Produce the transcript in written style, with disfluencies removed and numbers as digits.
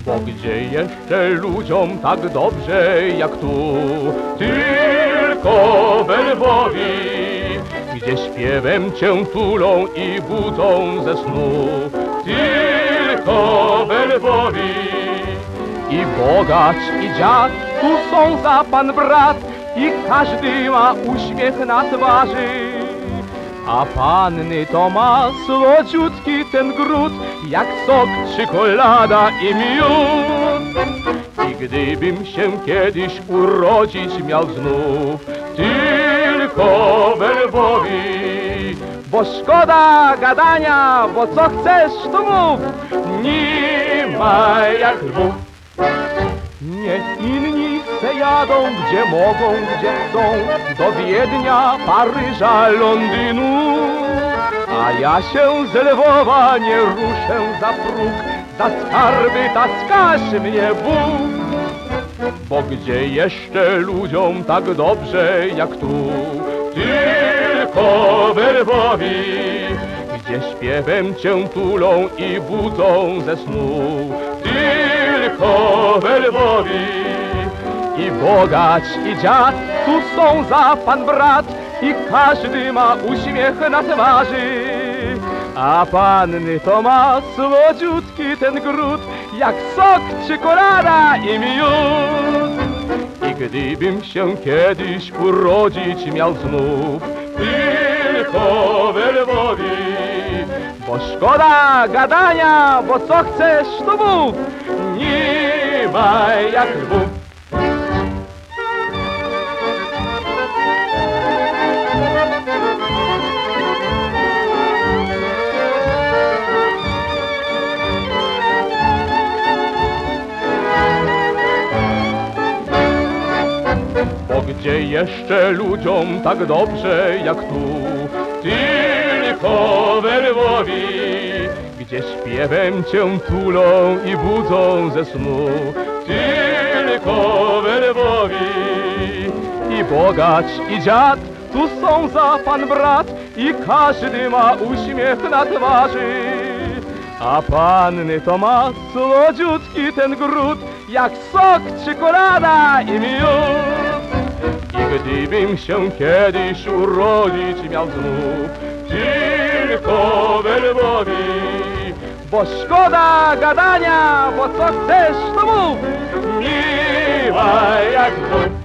Bo gdzie jeszcze ludziom tak dobrze jak tu? Tylko we Lwowie, gdzie śpiewem cię tulą i budzą ze snu. Tylko we Lwowie. I bogacz, i dziad, tu są za pan brat, i każdy ma uśmiech na twarzy. A panny to ma słodziutki ten gród, jak sok, czekolada i miód. I gdybym się kiedyś urodzić miał znów, tylko we Lwowie, bo szkoda gadania, bo co chcesz to mów, nie ma jak Lwów. Niech inni se jadą, gdzie mogą, gdzie chcą, do Wiednia, Paryża, Londynu. A ja się z Lwowa nie ruszę za próg, za skarby taskasz mnie Bóg. Bo gdzie jeszcze ludziom tak dobrze jak tu? Tylko we Lwowie, gdzie śpiewem cię tulą i budzą ze snu. Tylko we Lwowie. I bogacz, i dziad, tu są za pan brat, i każdy ma uśmiech na twarzy. A panny to ma słodziutki ten gród, jak sok, czekolada i miód. I gdybym się kiedyś urodzić miał znów, tylko we Lwowie, bo szkoda gadania, bo co chcesz to mów, nie ma jak Lwów. Bo gdzie jeszcze ludziom tak dobrze jak tu? Tylko we Lwowie, gdzie śpiewem cię tulą i budzą ze snu. Tylko we Lwowie. I bogacz, i dziad, tu są za pan brat, i każdy ma uśmiech na twarzy. A panny to ma słodziutki ten gród, jak sok, czekolada i miód. I gdybym się kiedyś urodzić miał znów, tylko we Lwowie, bo szkoda gadania, bo co chcesz to mów, nie ma jak Lwów.